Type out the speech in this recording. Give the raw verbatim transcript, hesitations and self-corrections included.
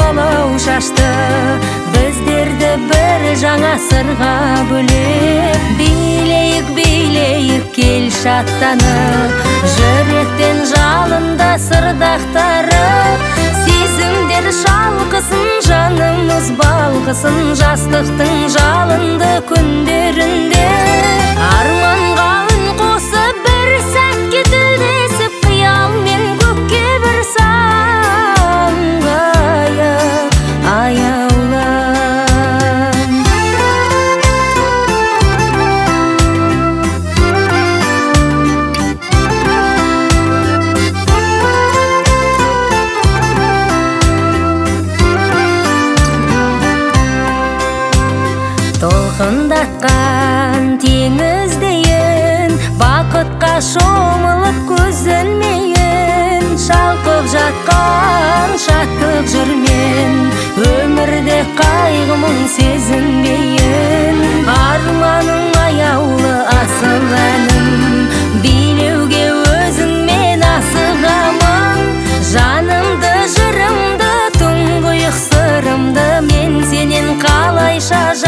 алау шашты, біздерді бір жаңа сырға бөлеп. Билейік, билейік, кел шаттанып, жүректен жалында сырдақтарып. Сезімдер шалқысын, жанымыз балқысын, жастықтың жалынды күндерінде. Арманға үн қосып, бір сәтке тілдесіп, қиялмен көкке бір самғайық аяулап. Толқындатқан теңіздейін, бақытқа шомылып көз ілмейін. Шалқып жатқан шаттық жүрмен, өмірде қайғы мұң сезінбейін. Арманың аяулы асыл әнім, билеуге өзіңмен асығамын. Жанымды, жырымды, тұңғиық сырымды мен сенен қалайша